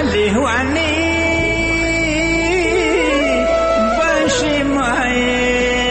لیوانی باشی مایه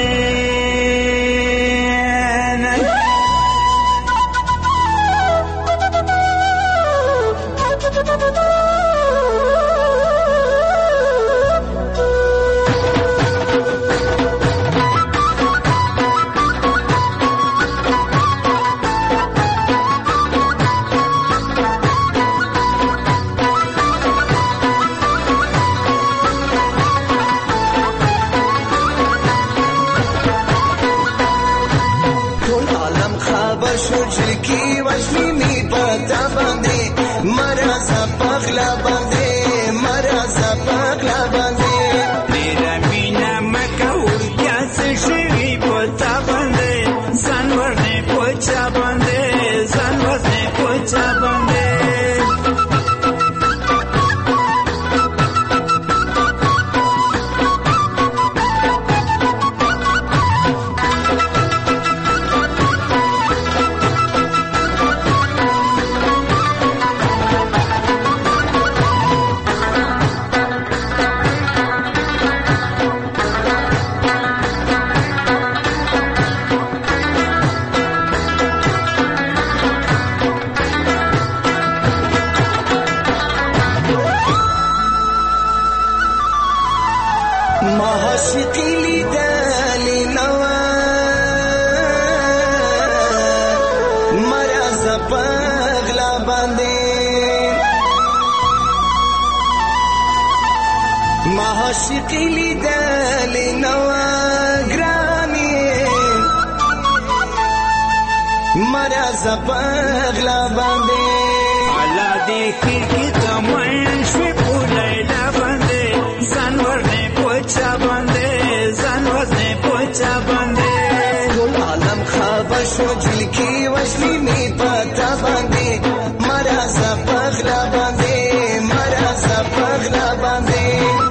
عاشقی لیدل نوا گرانی مرز پغلا باندې الله دې کی تمن شوي پولای لا باندې ځان ورنه پوچا باندې ځان ورنه پوچا باندې ټول عالم خبر شو جلکی وشلی می پتا باندې مرز پغلا باندې مرز پغلا باندې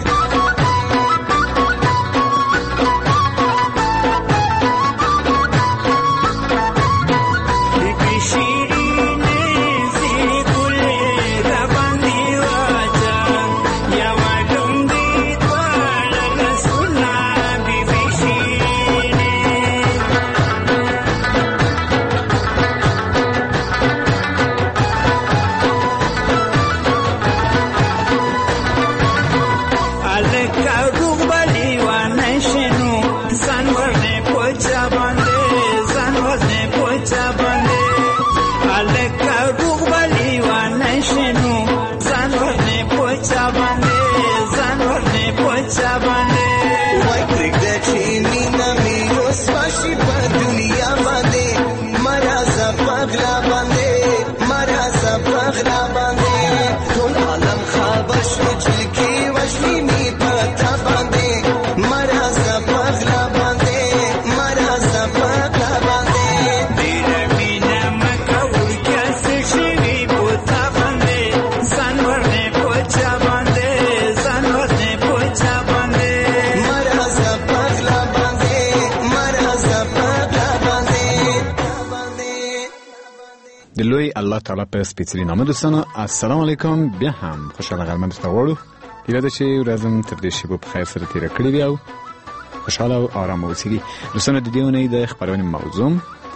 لوی الله تعالی په سپیڅلي نامه دوستانو السلام علیکم. بیا هم خوشاله غرمه درته غواړو. هیله ده چې ورځم تر دې شیبو په خیر سره تېره کړې وي او خوشاله او ارامه اوسېږي. دوستانو د دې اونۍ د خپرونې موضوع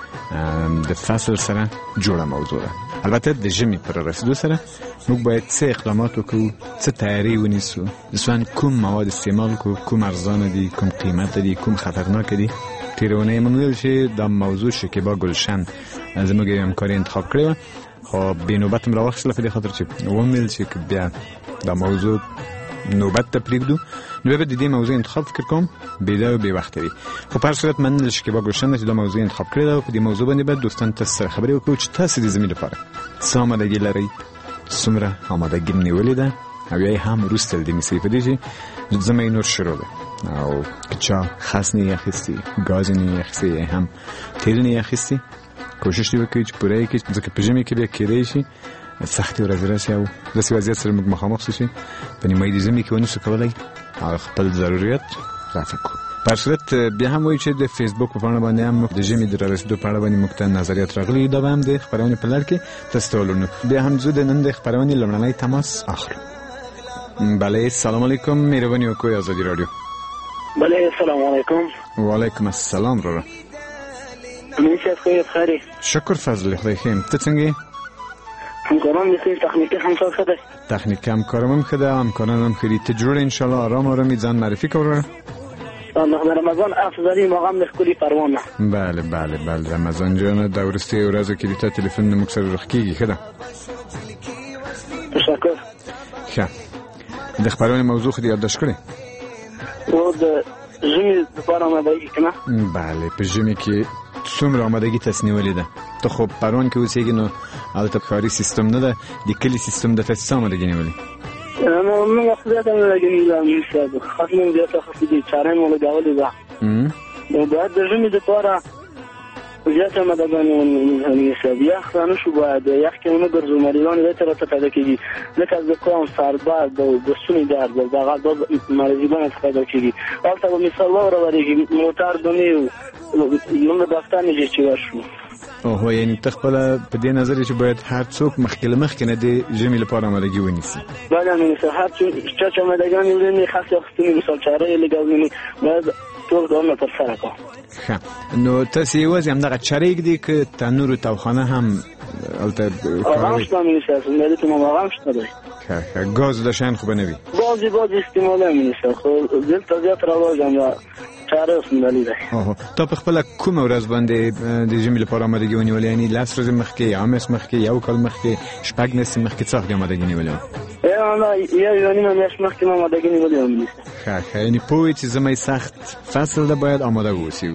د فصل سره جوړه موضوع ده. البته د ژمي پر رسیدو سره موږ باید څه اقدامات وکړو، څه تیاری ونیسو، دوستان کوم مواد استعمال کړو، کوم ارزانه دي، کوم قیمت دي، کوم خطرناک دي. تېره اونۍ مونږ ویل چې دا موضوع شکیبا ګلشن زموږ یو همکار انتخاب کړی وه، خو بې نوبت م راواخیستله په دې خاطر چې ومویل چې بیا دا موضوع نوبت ته پرېږدو نو بیا به د دې موضوع انتخاب فکر کوم بېده او بې وخته وي. خو په هر صورت مننه د شکیبا ګلشن ده چې دا موضوع انتخاب کړې ده او په دې موضوع باندې باید دوستان تاسو سره خبرې وکړو چې تاسو د ژمي لپاره څه آمادګي لرئ، څومره آمادګي م نیولې ده او یا هم وروسته د میسۍ په دې چې ژمی نور شروع ده او که چا خس نه یې اخیستي، ګاز نه یې اخیستي، یا هم تیل نه یې اخیستي، کوشش دې وکړئ چې پوره یې کړئ، ځکه په ژمي کې بیا کېدی شي سختې ورځې راشي او داسې وضعیت سره موږ مخامخ شو په نیمایي د ژمي کې ونشو کولی هغه خپل ضرورت رفع کړو. په هر صورت بیا هم وایي چې د فیسبوک په پاڼه باندې هم د ژمي د رارسېدو په اړه باندې موږ ته نظریات راغلي. دا به هم د خپرونې په لړ کې تاسو ته ولرو. بیا هم زه د نن د خپرونې لومړنی تماس اخلو. بله سلام علیکم، مهربانی وکوی آزادی رادیو. بله سلام علیکم. و علیکم السلام رو. میشه خیلی شکر فضل خدای خیم. تو چنگی؟ همکاران میخوایی تکنیکی همکار خده؟ تکنیکی همکارم هم خده، همکاران هم خیلی تجربه انشالله آرام آرامی زن معرفی کنه. رمضان افضلی مقام نخکولی پروانه. بله بله بله رمضان جان دورسته و رازو که دیتا تلفن مکسر رخکیگی خده. تشکر. خب دخبران موضوع خود یادداشت کنی؟ و جمی دوباره آمادگی کنه؟ بله پر جمی که څومره آمادگی تاسو نیولې ده. ته خو پرون کې اوسېږي نو هلته ښاري سیستم نه ده، د کلي سیستم د تاسو څه آمادګي نیولې؟ موږ خدای ته آمادګي نیولې، خاص موږ زیاته خاصې دي چارې مو لګولې ده. باید د ژمي دپاره زیاته آمادګانې ونیسو. یخ نه شو باید یخ کې ونه ګرځو، مریضان یې ته راته پیدا کېږي لکه زکام، سردرد او د ستوني درد دغه مریضان څخه پیدا کېږي. هلته به مثال واورېږي موټر دونې موږ دفتر نه چې ورشو. اوه یعنی ته خپله په دې نظر چې باید هر څوک مخکې له مخکې نه د ژمي لپاره آمادګي ونیسي. باید همینسه هر چا چې آمادګانې ونیسي، خاص اخیستنې مثال چاره یې لګولې باید ټول ډولونه ترسره کړو. ښه نو تاسې یوازې همدغه چاره ږدي که تنور و تاوخانه هم هلته آغام شته همینسه مریض ما آغام شته دی. ښه ګاز د شیان خو به نه وي؟ باز استعماله همینسه خو دلته زیات رواج هم چاره سندلی ده. تا په خپل کوم ورځ باندې د ژمي لپاره آمادګي ونیولې؟ یعنی 10 ورځې مخکې، یا میاشت مخکې، یو کال مخکې، شپږ میاشتې مخکې څه وخت آمادګي نیولې؟ یو نیمه میاشت مخکې ما آمادګي نیولې وم. ښه یعنی پوهې چې ژمی سخت فصل ده باید آماده واوسې.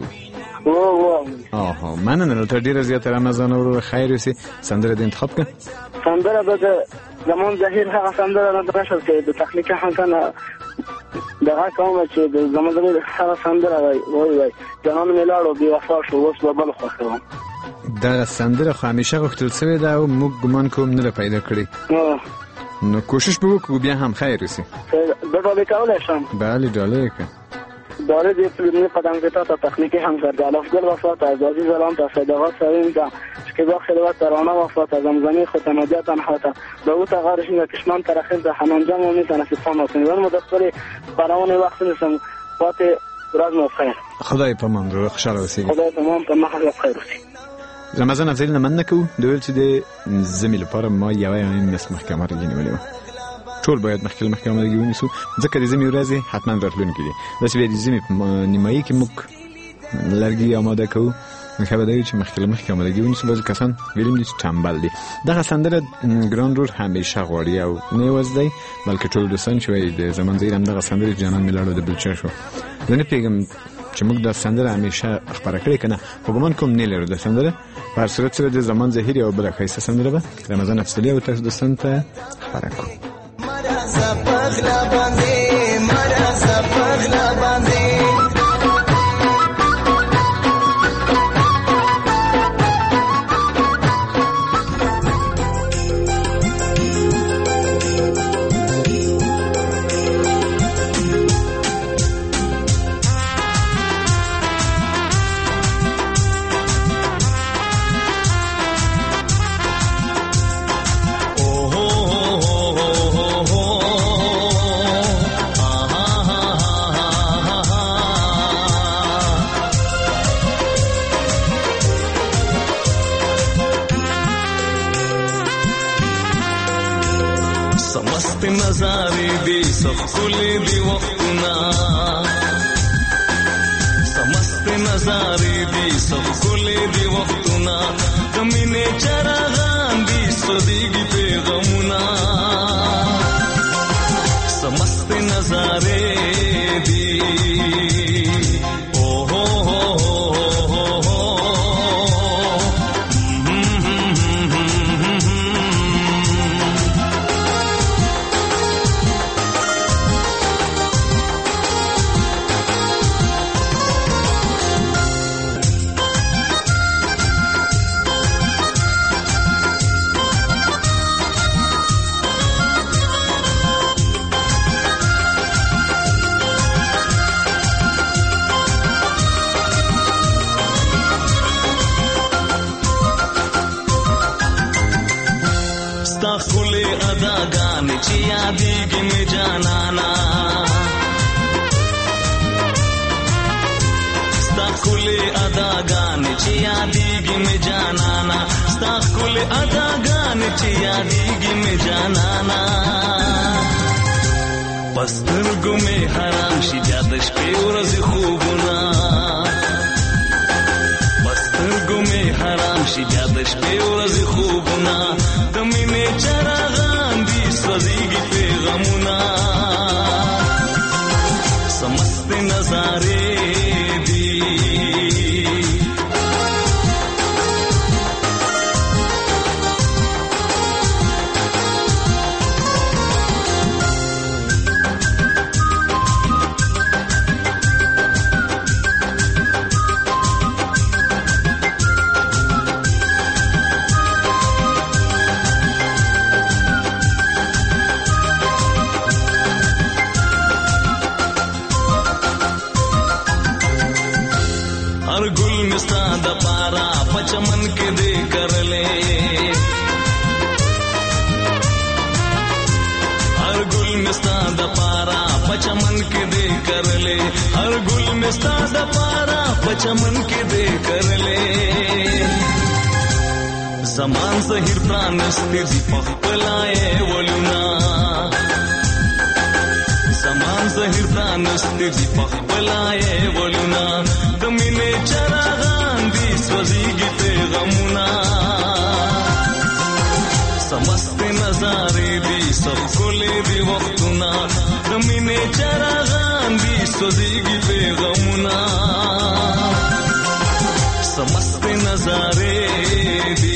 مننه. دلته ډېره زیاته رمضان ورو خیر اوسې. سندره د انتخاب کړه؟ سندره به د زمان ظهیر هغه سندره نه درشل چې د تخنیکي همکانه دغه کومه چې د زمان ظهیر هغه سندره وای جانان مې لاړو بې وفا شو اوس به بل خوښوم. دغه سندره خو همیشه غوښتل سوې ده او موږ ګمان کوم نه ده پیدا کړې. نو کوشش به وکړو بیا هم خیر اوسې. ډالۍ کولی شم؟ بله ډالۍ یې کړه. داره دی فیلمی قدمگتا تا تکنیکی همکرده الافگل وفات از عزیز الان تا صداقات سویم تا شکیبا خلوت ترانه وفات از امزمی ختمدیت انحاتا داوت غارشین و کشمان ترخیل تا حنانجام و میتن اسفان واسنی ون مدخلی برامون وقت نیستم وقت راز مفخیر. خدای پامان رو خوشحال وسیگی. خدای پامان پا محل بخیر وسی. رمضان افضل نمن نکو دویل چې د زمي لپاره ما یوه یعنی نس محکمه را نیولې وه. ټول باید مخکې محکمه لګي ونیسو ځکه د زمي ورځې حتما راتلونکي دي. داسې بیا د زمي په نیمایي کې موږ لرګي آماده کوو. ښه به دا وي چې مخکې آمادګي ونیسو. بعضې کسان ویلیم دي چې ټمبل دي. دغه سندره ګران رور همیشه غواړي او نه یوازې دی بلکې ټول دوستان چې وایي د زمان ظهیر همدغه سندرې جانان مې لاړو د بلچه شو. زه نه پوهېږم چې موږ دا سندره همیشه خپره کړې که نه، خو ګمان کوم نه لرو دا سندره. په هر صورت سره د زمان ظهیر یوه بله ښایسته سندره به رمضان افضلي او تاسو دوستانو ته خپره کړو. نظارې دي سخولې دي وختونه سمست نظارې دي سخولې دي وختونه کمینه چراغان دي سودیږي پیغامونه سمست نظارې دي اداګانې چې یادېږي مې جان چې یادېږي مې جانانا ستا ښکلې اداګانې چې یادېږي مې جانانا په سترګو مې حرام شي بیا د شپې ورځې خوبونه په سترګو مې حرام شي بیا د شپې ورځې خوبونه د مینې چراغان دي سوځېږي پیغامونه سمست نظارې دي चमन के दे कर ले हर गुल में सादा पारा पचमन के दे कर ले हर गुल में सादा पारा पचमन के दे कर ले जमान सहिर प्राणस्ती दीपक पलाए वलुना जमान सहिर प्राणस्ती दीपक पलाए वलुना दमिने चरागान दी सोजीगी पेगमुना समस्त नजारे दी सब कुले दी वक्तुना दमिने चरागान दी सोजीगी पेगमुना समस्त नजारे दी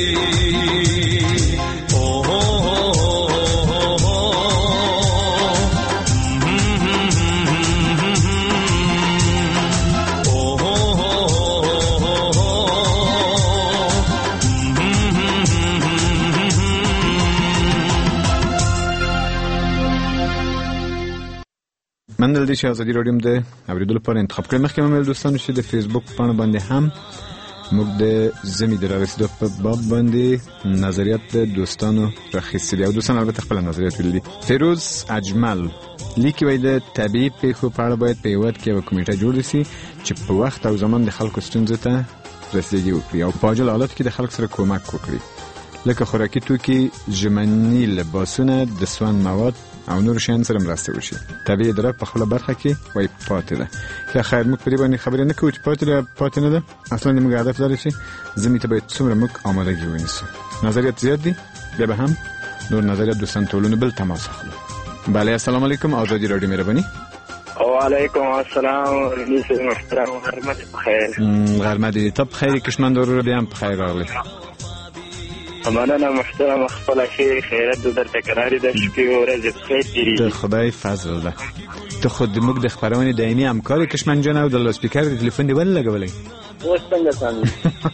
من دلته چې ازادي راډیو د اوریدلو لپاره انتخاب کړم. مخکې مې دوستانو چې د فیسبوک پاڼه باندې هم موږ د زمي د رسیدو په باب باندې نظریات د دوستانو راخیستل او دوستان البته خپل نظریات ویلي. فیروز اجمل لیکي وایي د طبيعي پیښو په اړه باید په هیواد کې یو کمیټه جوړ شي چې په وخت او زمان د خلکو ستونزو ته رسیدګي وکړي او په عاجل حالت کې د خلکو سره کومک وکړي، لکه خوراکي توکي، ژمني لباسونه، د سون مواد او نور شیان سره مرسته وشي. طبيعي درک په خپل برخه کې وای پاتې ده. که خیر موږ په دې باندې خبرې نه کوو چې پاتې نه ده، اصلا موږ هدف لرو چې زمي ته باید څومره موږ آمادګي ونیسو. نظریات زیات دي، بیا به هم نور نظریات دوستان ټولونه بل تماس اخلو. بله السلام علیکم، آزادی رادیو مهربانی. وعلیکم السلام ورحمت محترم غرمت بخیر. غرمت ته بخیر، کشمن دارو بیا هم بخیر راغلی. مننه محترم، خپل خیرت در تکرار د شپې ورځې بخیر دي. د خدای فضل ده. ته خود موږ د خبرونه دایمي همکار کشمن جان او د لاسپیکر د تلیفون دی ول لګولې. اوس څنګه سمې؟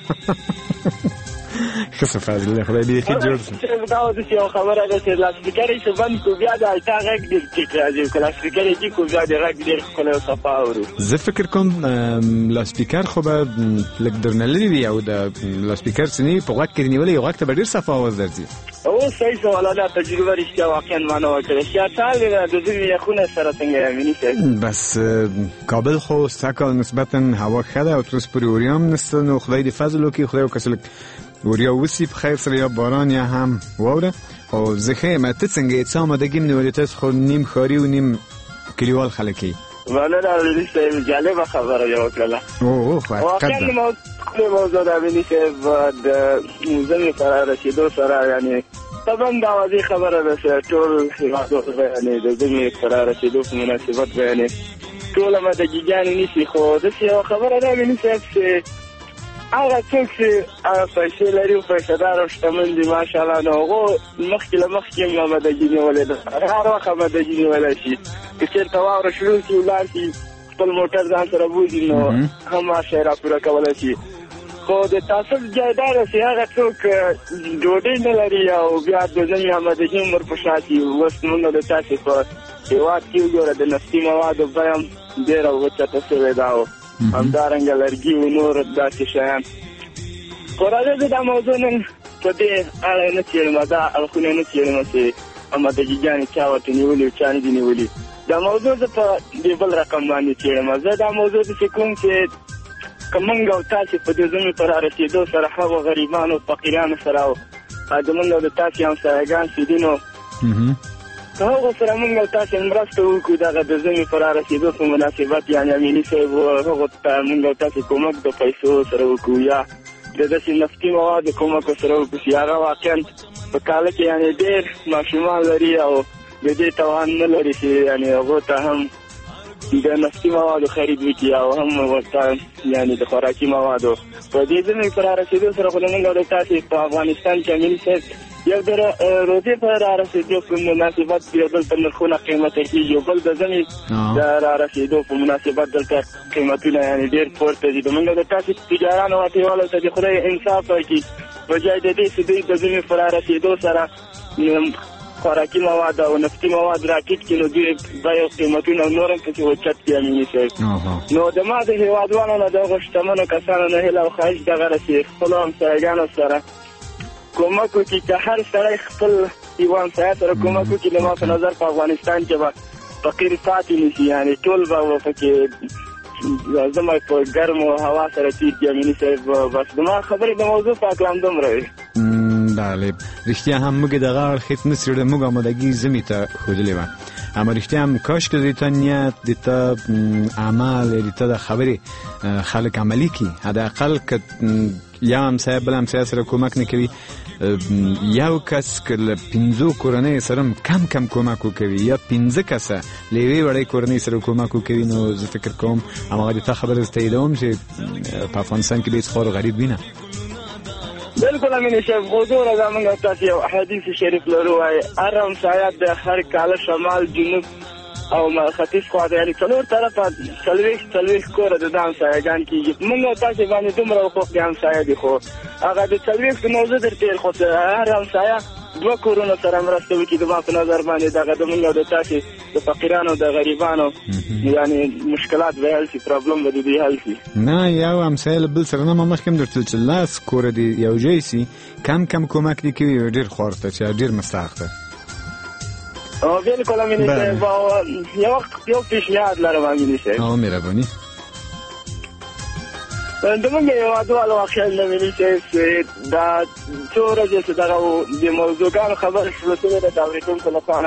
خصه فضل ده، خدای دې خیر جوړ. دا د یو خبره ده چې لاسپیکر یې بند کو بیا د الټا غږ دې چې راځي، کله لاسپیکر یې کو بیا د غږ دې خپل صفه اورو. زه فکر کوم لاسپیکر خو به لګ درنلې وي او د لاسپیکر سني په غږ کې نیولې یو غږ ته ډیر صفه आवाज درځي. او صحیح سوال ده، تجربه رښتیا واقعا معنا وکړه. شاته د دې خونه سره څنګه یمني شه. بس کابل خو ساکل نسبتا هوا خده او ترس پر اوریام نستن او خدای دې فضل وکړي، خدای وکړي وریا وسی په خیر سره یا باران یا هم واوره او زخه مته څنګه څه آمادګی منولې تاسو خو نیم خاري او نیم کلیوال خلکی. وانا دا لسه جالب خبره یو کړه. او خو حقیقت موضوع دا ویني چې د زمي سره رسیدو سره یعنی طبعا دا واضح خبره ده چې ټول هیوادو یعنی د زمي سره رسیدو په مناسبت یعنی ټول مدګیان نشي، خو د څه خبره ده ویني چې هغه څوک چې پیسې لري او پیسه‌دار او شتمن دي ماشاءالله نو هغه مخکې مدګي نیولې ده، هر وخت مدګي نیولې شي. چې چېرته واوره شروع شي ولاړ شي خپل موټر ځان سره بوځي نو هم ماشه را پوره کولی شي. خو د تعصب جایدار چې هغه څوک ډوډۍ نه لري او بیا د ځینې مدګي عمر په شا شي. اوس موږ د تاسې په هېواد کې وګوره د نفتي موادو بیه هم ډېره اوچته شوې ده او همدارنګه لرګي او نور داسې شیان. خو راځه دا موضوع نن په دې اړه نه څېړم، دا اړخونه نه څېړم چې مدګیانې چا ورته نیولي او چا نه دي نیولي. دا موضوع زه په دې بل رقم باندې څېړم. زه دا موضوع داسې کوم چې که موږ او تاسې په دې ځمې په رارسېدو سره هغو غریبانو فقیرانو سره او د موږ او د تاسې همسایګان چې دي نو که هغو سره موږ او تاسې مرسته وکړو دغه د ځمې په رارسېدو په مناسبت یعنې امیني صاحب هغو ته موږ او تاسې کومک د پیسو سره وکړو یا د داسې نفتي موادو کومک سره وکړو چې هغه واقعا په کاله کې یعنې ډېر ماشومان لري او د دې توان نه لري چې یعنې هغو ته هم د نفتي موادو خرید وکړي او هم ورته یعنې د خوراکي موادو په دې ځمې په رارسېدو سره خو د موږ او د تاسې په افغانستان کې امیني صاحب یو د روزې په رارسېدو په مناسبت یو دلته نرخونه قیمته کېږي او بل د ځمې د رارسېدو په مناسبت دلته قیمتونه یعنې ډېر پورته دي د موږ او د تاسې تجارانو واټیوالو ته د خدای انصاف وکړي په ځای د دې چې دوی د ځمې په رارسېدو سره خوراکي مواد او نفتي مواد راټیټ کړي نو دوی بیې قیمتونه نور هم پسې اوچت کړي امیني صاحب نو د ما د هېوادوالو نه د هغو شتمنو کسانو نه هیله او خواهش دغه ده چې خپلو همسایګانو سره کومک وکړي چې هر سړی خپل یوه همسایه سره کومک وکړي زما په نظر په افغانستان کې به فقیر پاتې نه شي یعنې ټول به پکې زما په ګرمو هوا سره تېر کړي امیني صاحب بس زما خبرې د موضوع په هکله همدومره وي بله رښتیا هم موږ دغه اړخ نه څېړو موږ آمادګي ځمې ته ښودلې وه اما رښتیا هم کاش که د تا نیت د تا عمل د تا د خبرې خلک عملي کړي حداقل که یو همسایه بل همسایه سره کومک نه کوي یو کس که له 5 کورنۍ سره کم کم کومک وکوي یا 15 کسه له یوې وړۍ کورنۍ سره کومک وکوي نو زه فکر کوم هماغه د تا خبره زه تاییدوم چې په افغانستان کې به هېڅ خوار و غریب وي نه بالکل امیني صاحب حضوره دا موږ تاسې یو حدیث شریف لرو وایي هر همسایه د هر کاله شمال جنوب او ختیځ خوا ته یعنې څلور طرفه څلوېښت کوره د ده همسایهګان کېږي موږ او تاسې باندې دومره حقوق د همسایه دي خو هغه د 40 نو زه درته ویل خو هر همسایه 2 کورونو سره مرسته وکړي زما په نظر باندې دغه د موږ او د تاسې د فقیرانو د غریبانو یعنې مشکلات به حل شي پرابلم به د دوی حل شي نه یو همسایه له بل سره نه ما مخکې هم درته ویل چې 10 کوره دې یو ځای سي کم کم کومک دې کوي ډېر خوار ته چې ډېر مستحق ده بالکل امیني صاحب یو وخت یو پیشنهاد لرم امیني صاحب مهرباني د موږ هېوادوالو واقعا امیني صاحب دا څو ورځې چې دغه د موضوعګانو خبرې شروع شوې ده د اورېدونکو لپاره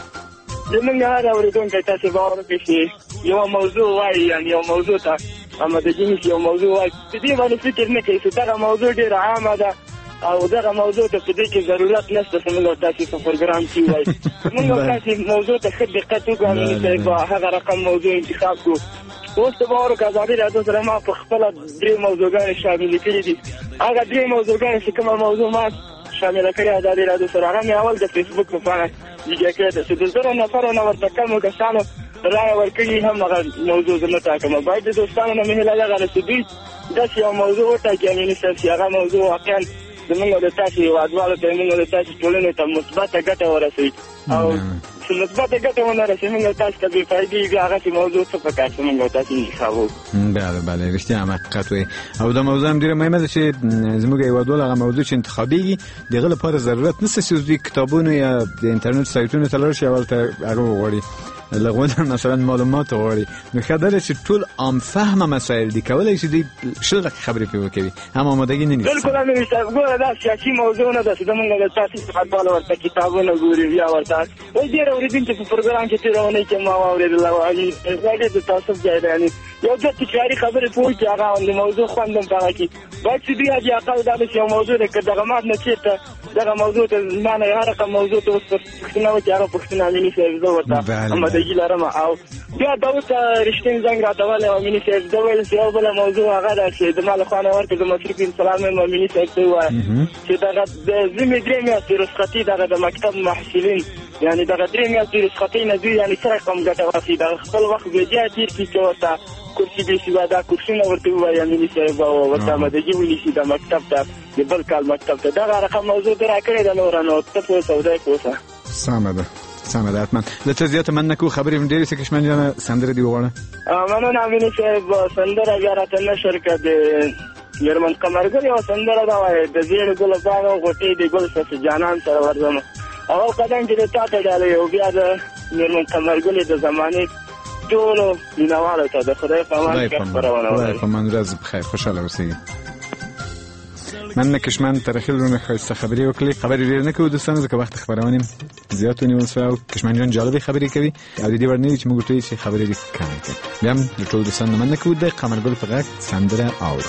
زموږ هر اورېدونکی تاسې باور وکړئ چې یوه موضوع وایي یعنې یو موضوع ته آمادګي نیسي یو موضوع وایي د دې باندې فکر نه کوي چې دغه موضوع ډېره عامه ده او دغه موضوع ته په دې کې ضرورت نشته چې موږ تاسې په پروګرام کې وایي موږ تاسې موضوع ته ښه دقت وکړو امیني صاحب هغه رقم موضوع انتخاب کړو اوس ته باور وکړه ازادي راډیو سره ما په خپله 3 موضوعګانې شاملې کړي دي هغه 3 موضوعګانې چې کومه موضوع ما شامله کړې ازادي راډیو سره هغه مې اول د فیسبوک لپاره جګه کړې ده چې د 1000 نفرو نه ورته کمو کسانو رایه ورکړي هم هغه موضوع زه نه ټاکم باید د دوستانو نه مې هیله دغه ده چې دوی داسې یو موضوع وټاکي امیني صاحب چې هغه موضوع واقعا زموږ د تاسې هېوادوالو ته موږ د تاسې ټولنې ته مثبته ګټه ورسوي او چې مثبته ګټه ونه رسوي موږ تاسې ته بې فایدې وي هغه چې موضوع څه پکار چې موږ تاسې انتخاب وکړو بله بله رښتیا هم حقیقت وایي او دا موضوع هم ډېره مهمه ده چې زموږ هېوادوال هغه موضوع چې انتخابېږي د هغه لپاره ضرورت نشته چې دوی کتابونو یا د انټرنټ سایټونو ته لاړ شي اول ته هغه وغواړي لغونه مثلا معلومات غواړي نو ښه ده چې ټول عام فهمه مسایل دي کولی شي دوی 10 دقیقې خبرې پرې وکوي هم آمادګي نه نیسي بالکل امیني صاحب ګوره دا سیاسي موضوع نه ده چې زموږ د تاسې صحتواله ورته کتابونه ګوري بیا ورته وایي ډېر اورېدونکي په پروګرام کې تېره اونۍ کې ما واورېدله دا ډېر د تعصب ځای ده یعنې یو څه تکراري خبرې پوه کړي هغه د موضوع خوند هم هغه کړي باید چې دوی حد اقل دا ده چې یو موضوع ده که دغه مات نه چېرته دغه موضوع ته ما نه هر رقم موضوع ته اوس پوښتنه وکړي هغه پوښتنه امیني صاحب زه ورته آمادګي لرم او بیا دا اوس رښتینی زنګ راته ولی امیني صاحب زه ویل چې یو بله موضوع هغه ده چې زما له خوا نه ورکړه د مصرف سلام یم امیني صاحب ته ووایه چې دغه د ځمې 3 میاشتې رخصتي دغه د مکتب محصلین یعنې دغه 3 میاشتې رخصتۍ نه دوی یعنې څه رقم ګټه واخلي دغه خپل وخت بېجایه تېر کړي چې ورته کورسي بېسیوا دا کورسونه ورته ووایي امیني صاحب او ورته آمادګي ونیسي د مکتب ته د بل کال مکتب ته دغه رقم موضوع ته راکړې ده نوره نو ته پوه سودای پوه شه سمه ده سمه ده حتما له څه زیاته مننه کوو خبرې هم ډېرې سکشمن جانه سندره دې وغواړه مننه امیني صاحب سندره بیا راته نشر کړه د میرمن قمرګل یوه سندره ده وایي د زیړو ګلو باغ غوټۍ د ګل صفي جانان سره ورځمه اول قدم چې د تا ته ډالۍ او بیا د میرمن قمرګلې د زمانې ټولو مینوالو ته د خدای په امان کې خپرونه خدای په امان. ورځ بخیر، خوشحاله اوسئ. من کشمن ترخیل رو ښایسته خبرې وکړې. خبرې ډېر نه کوو دوستانو، ځکه وخت خبرونه زیات ونیول شوی او کشمن جان جالبې خبرې کوي او د دې وړ نه وي چې موږ ورته وایو چې خبرې دې کمې کړي. بیا هم د ټولو دوستانو مننه کوو. د قمرګل په غږ سندره اورو.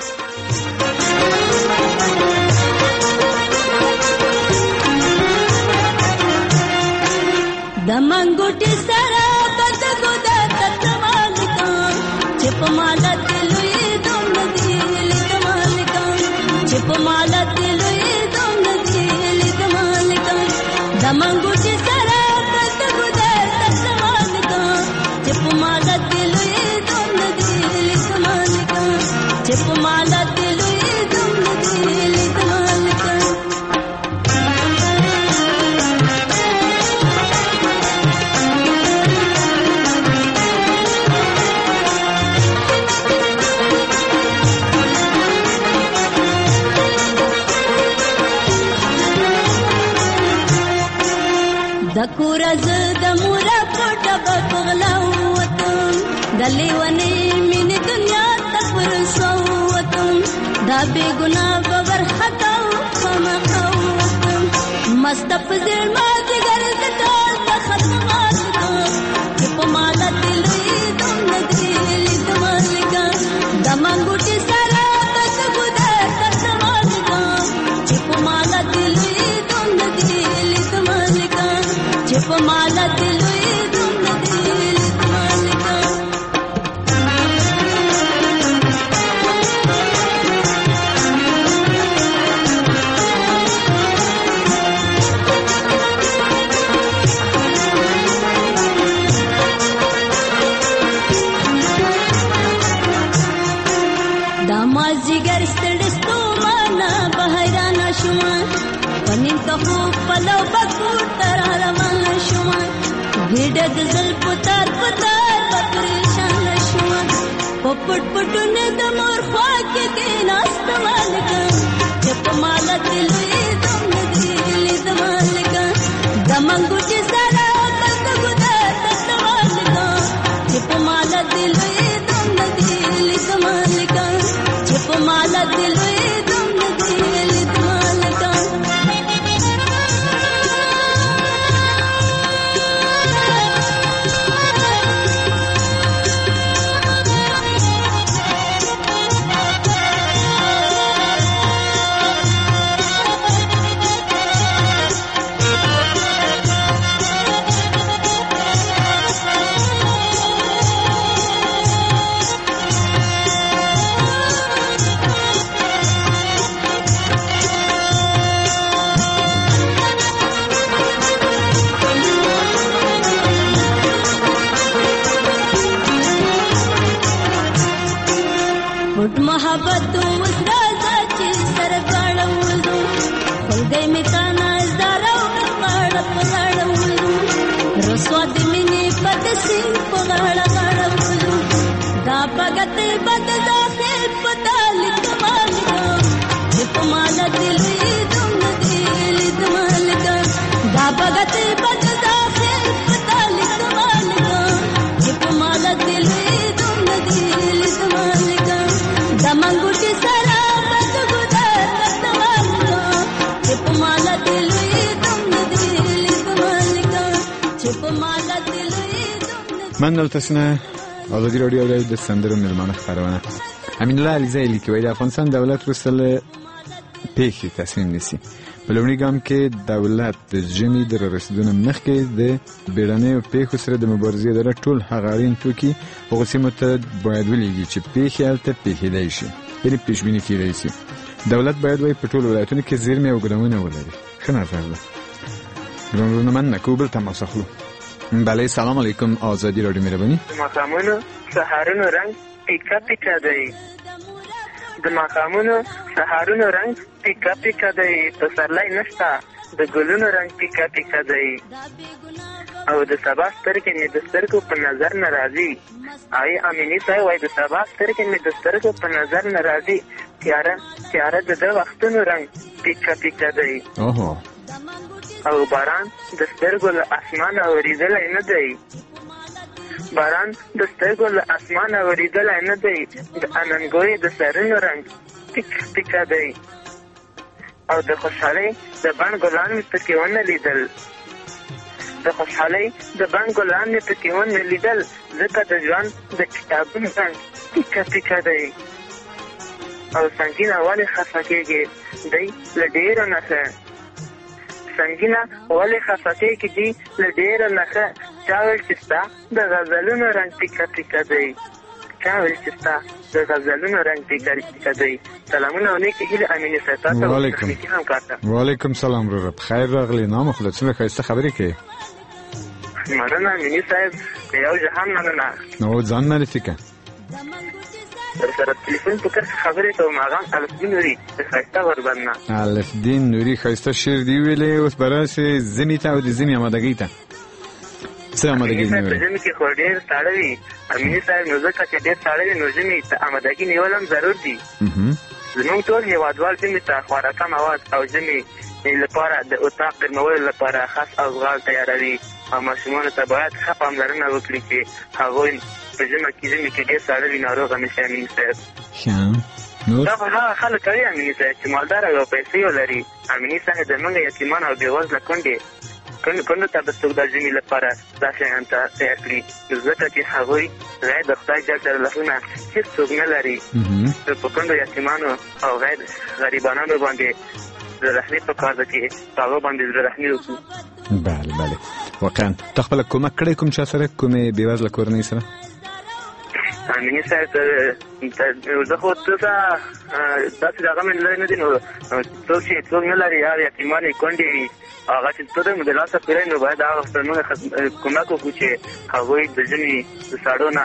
د منګوټي سره بدګو د تتمالکان چې په مالت لوی دوم دی لیدمالکان چې په مالت لوی دوم دی لیدمالکان د منګوټي سره بدګو د تتمالکان چې په مالت لوی دوم دی لیدمالکان چې په مالت لوی دوم دی لیدمالکان. د کورز د مورا پټه بغلا وطن د لیونی مين دنیا ته پر سوتم دا بے گناه باور خطا خمخو مست پزړ ما دې ګرځ ټول په ختمات چې په مالا دل دې ندی لیدمالګا د منګوټي سره تک ګدر تسمالګا چې په مالا دل دې ندی لیدمالګا چې په مالا دل دې ندی لیدمالګا. مازیګر ستړستو معنا بهران شوم پنیم ته خو پلو بکور تر روان شوم ګډ زل پتار پتار پریشان شوم پپټ پټونه د مور خوا کې ناست مالګا چپ مالا دلې دم دې لید مالګا د منګوټي سره پت ګدا تت مالګا چپ مالا دلې دم دې لید مالګا په مالا دل دم دې لید مالګا. محبت اوس راځه چې سره غاړه وځو خلګي می کانا زارو غاړه په غاړه وځو رسوا د مینې پد سین په غاړه غاړه وځو دا بغت بد ځاخل پتا لیک مالګا چې په مالا دل دم دې لید مالګا دا بغت بد ځاخل پتا لیک مالګا چې په مالا دل دم دې لید مالګا د منګوټي سره پد ګدا تت مالګا چې په مالا دل دم دې لید مالګا چې په مالا دل دم. من دلتسنه آزادی رادیو د سندرو ملمانه خبرونه امین الله علیزی لیکوي د افغانستان دولت وسل پیښې تصمیم نیسي. په لومړي ګام کې دولت د ژمي د رسیدونو مخکې د بیړنیو پیښو سره د مبارزې لپاره ټول هغه اړین توکي هغو سیمو ته باید ولېږي چې پیښې هلته پېښېدای شي، یعنې پیشبیني کېدای شي. دولت باید وایي په ټولو ولایتونو کې زیرمې او ګدامونه ولري. ښه نظر ده. ګرانو مننه کوو. بل تماس اخلو. بله، سلام علیکم. آزادی رادیو مهرباني. د ماښامونو سهارونو رنګ پیکا پیکا دی، د ماښامونو سهارونو رنګ پیکا پیکا دی، پسرلی نشته د ګلونو رنګ پیکا پیکا دی، او د سبا سترګې مې د سترګو په نظر نه راځي. آی امینی صاحب وایي د سبا سترګې مې د سترګو په نظر نه راځي، تیاره د ده وختونو رنګ پیکا پیکا دی، او باران د سترګو له اسمانه اورېدلی نه دی. باران د سترګو له اسمانه ورېدلی نه دی د اننګوی د سرونو رنګ ټیک ټیکه دی او د خوشحالۍ د بڼ ګلان مې پکې ونه لیدل د خوشحالۍ د بڼ ګلان مې پکې ونه لیدل ځکه د ژوند د کتابونو رنګ ټیکه ټیکه دی او سنګینه ولې خفه کېږي دی له ډېره نښه سنګینه ولې خفه کېږي دی له ډېره نښه چا ویل چې ستا د غزلونو رنګ ټیکه ټیکه دی چا ویل چې ستا د غزلونو رنګ ټیکه ټیکه دی سلامونه او نیکې هیلې امینې صاحب تاسو ته تخنیکي همکار ته وعلیکم سلام وروره بخیر راغلی نام خو څومره ښایسته خبرې کوې مننه امینې صاحب د یو جهان مننه نو ځان معرفي کړه سره تلیفون په کار خبرې کوم هغه الفدین نوري د ښایسته غوربند نه الفدین نوري ښایسته شعر دی ویلې اوس به راسې ژمي ته او د ژمي آمادګۍ ته څه آمادګۍ نیولې په ژمي کې خو ډېر ساړه وي امینې صاحب نو ځکه چې ډېر ساړه وي نو ژمي ته آمادګي نیول هم ضرور دي زموږ ټول هېوادوال ژمي ته خوراکه مواد او ژمي لپاره د اطاق ګرمولو لپاره خاص ازغال تیاروي او ماشومانو ته باید ښه پاملرنه وکړي چې هغوی په ژمي کې ډېر ساړه وي ناروغه نه شي امینې صاحب دا خو هغه خلک کوي امینې صاحب چې مالداره او پیسې ولري امینې صاحب زموږ یتیمان او بېوزله کونډو ته به څوک د ژمي لپاره دا شیان تیار کړي ځکه چې هغوی غیر د خدای جل جلاله نه هېڅ څوک نه لري په کونډو یتیمانو او غیر غریبانانو باندې زړه رحمي په کار ده چې په هغو باندې زړه رحمي وکړو بله بله واقعا ته خپله کومک کړی کوم چا سره کومې بېوزله کورنۍ سره امینې صاحب زه خو ته داسې د هغه مې لرې نه دي نو څوک چې څوک نه لري هغه یتیمان یې کونډې وي هغه چې ته د لاسه پیری نو باید هغه ورته موږ کومک وکړو چې هغوی د ژمي د ساړو نه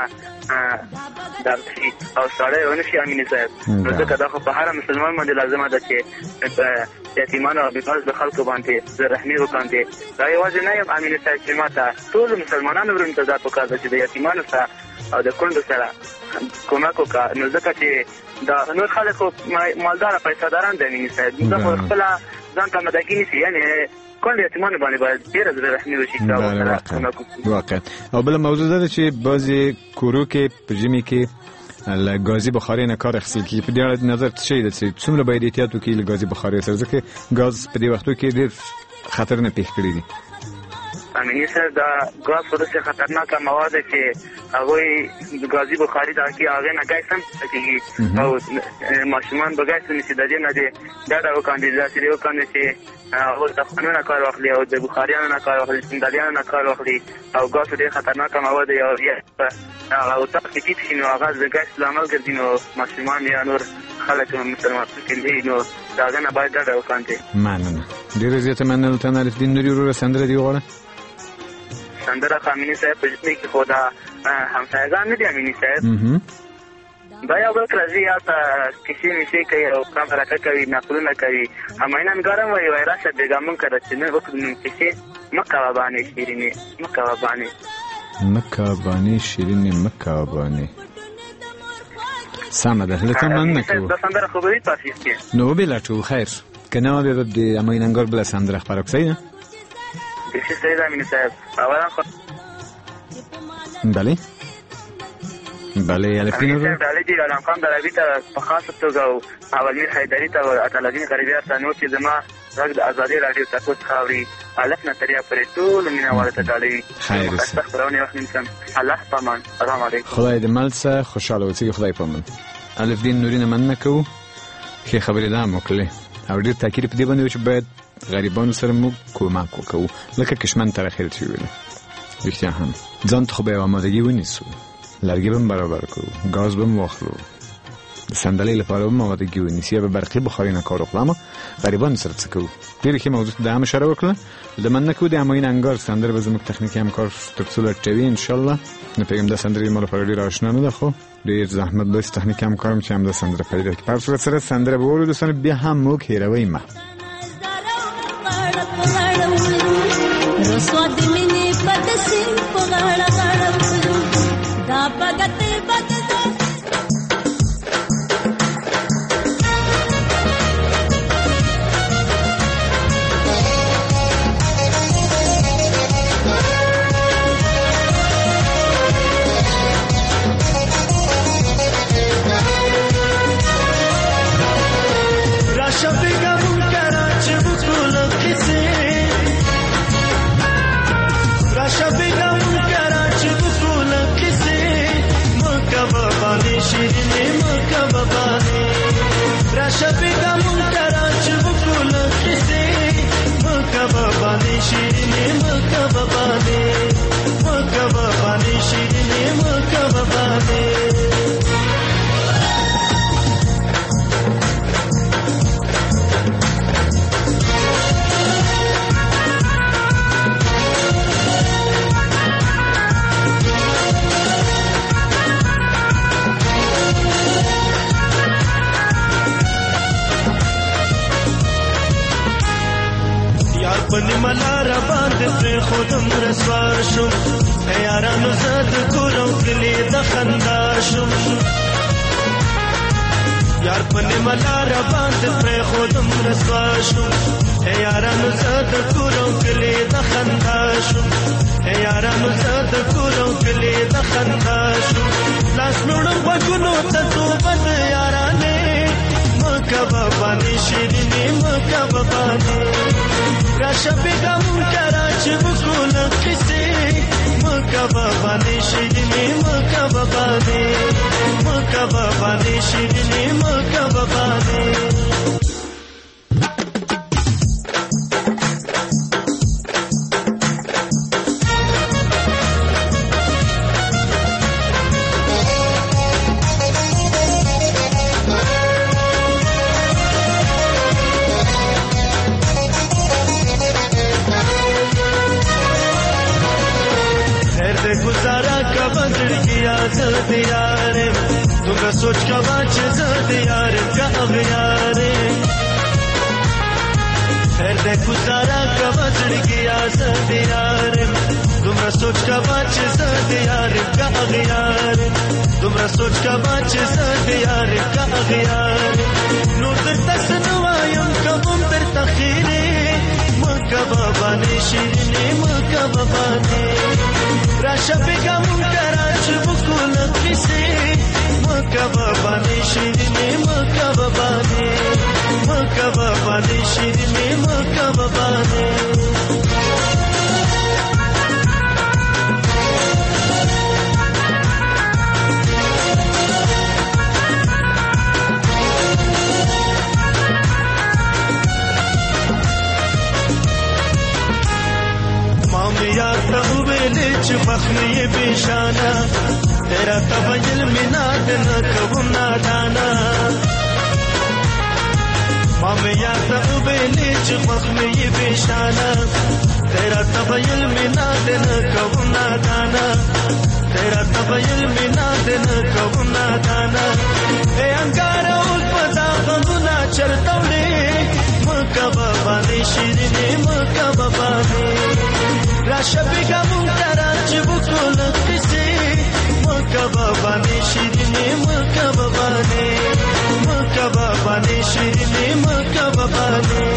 ډک شي او ساړه یې ونه شي امینې صاحب نو ځکه دا خو په هره مسلمان باندې لازمه ده چې په یتیمانو او بېوزلو خلکو باندې زړه رحمي وکړي دا یوازې نه یم امینې صاحب چې ما ته ټولو مسلمانانو ورونو ته دا پکار ده چې د یتیمانو سره او د کونډو سره کومک وکړه نو ځکه چې دا نور خلک خو مالداره پیسهداران دي امینې صاحب دا خو خپله ځان ته آمادګي نیسي یعنې کونډو یتیمانو باندې باید ډېره زړه رحمي وشي واقعا او بله موضوع دا ده چې بعضې کورو کې په ژمي کې له ګازي بخارۍ نه کار اخیستل کېږي په دې اړه نظر څه شی ده چې څومره باید احتیاط وکړي له ګازي بخارۍ سره ځکه ګاز په دې وختو کې ډېر خطرونه پېښ کړي دي امینې صاحب دا ګاز خو داسې خطرناکه مواد ده چې هغوی د ګازي بخاري د هغې نه ګیس هم کېږي او ماشومان به ګیس ونیسي د دې نه دې ډډه وکاندي داسې دې وکاندي چې هغوی د افغانو نه کار واخلي او د بخاریانو نه کار واخلي سندالیانو نه کار واخلي او ګاز ډېر خطرناکه مواد دی او هغه اتاق کې ټیټ شي نو هغه د ګیس لامل ګرځي نو ماشومان یا نور خلک مسلمان دي نو د هغې نه باید ډډه وکاندي مننه ډېره زیاته مننه ته الفدین نوري وروره سندره دې وغواړه سندره خو امینې صاحب په ژمي کې خو دا همسایګان نه دي امینې صاحب دا یو بل راځي هلته کیسې میسې کوي او کم حرکت کوي نقلونه کوي هماینان ګرم وایي وایي راشه بېګا مونږ کره چې نه وکړو نو کیسې مه کوه بانې شیرینې مه کوه بانې مه کوه بانې شیرینې مه کوه بانې سمه ده لته مننه کوو دا سندره خو به وي په اخیستې نو وبلټو خیر که نه بیا به د اماینانګار بله سندره خپره کړو صحیح ده بیخي صحیح ده امینې صاحب اولا خو بله بله الفدین صاحب ډالۍ دي علام خان دراوي ته په خاصه توګه او اولمیر حیدري ته او عطالدین غریبیار ته نور چې زما غږ د ازادۍ راډیو ته کوڅ خاوري الف نه تر یا پورې ټولو مینهوالو ته ډالۍ وي خیر ښایسته خپرونې وخت نیسم الله پامان سلام علیکم خدای دې مل څه خوشحاله اوسېږي خدای پامان الفدین نوري نه مننه کوو ښې خبرې دا هم وکړلې او ډېر تاکید په دې باندې و چې باید غریبانو سره موږ کومک وکړو لکه کشمن ته راخیل چې ویلې رښتیا هم ځان ته خو به یې آمادګي ونیسو لرګي به هم برابر کړو ګاز به هم واخلو د صندلۍ لپاره به هم آمادګي ونیسي یا به برقي بخاري نه کار وکړو اما غریبانو سره څه کوو ډېرې ښې موضوع د هم اشاره وکړه د مننه کوو د اماین انګار سندره به زموږ تخنیکي همکار تر څو لټوي انشاءالله نه پوهېږم دا سندره ما لپاره ډېره اشنا نه ده خو ډېر زحمت داسې تخنیکي همکار یم چې همدا سندره پیدا کړي په هر صورت سره سندره به واورو دوستانو بیا هم موږ هېروئ مه رسوا د مینې په دسې په غاړه غاړه وځو دا بګتې بګتې مکبابانی شیرینی مکبابانی مکبابانی شیرینی مکبابانی پنی ملار باندې پر خودم رسوا شم یارانو زاد کورو کلی د خندا شم یار پنی ملار باندې پر خودم رسوا شم یارانو زاد کورو کلی د خندا شم یارانو زاد کورو کلی د خندا شم لاس نوړم وګونو ته توبه یارانه مکبابانی شیرینی مکبابانی راشه بگم کراچی بکن کسی مکبابانی شیرینی مکبابانی مکبابانی شیرینی مکبابانی زد یارم تو سوچ کا باچ زد یارم کا اغیارم خیر دے گزارا کا بچڑ گیا زد یارم تمہارا سوچ کا باچ زد یارم کا اغیارم تمہارا سوچ کا باچ زد یارم کا اغیارم نور در تسنوایم کبم در تخیری مکبابانی شیرینی مکبابانی راشه بگم کراچ بکن کسی مکبابانی شیرینی مکبابانی مکبابانی شیرینی مکبابانی یار تو ویلے چ مخنی بیشانا تیرا تبجل مناد نہ کبو نادانا مام یار تو ویلے چ مخنی بیشانا تیرا تبجل مناد نہ کبو نادانا تیرا تبجل مناد نہ کبو نادانا اے انگار اس پتا غمنا چرتوڑے مکبابانی شیرینی مکبابانی راشه بگم کراچ بکن کسی مکبابانی شیرینی مکبابانی مکبابانی شیرینی مکبابانی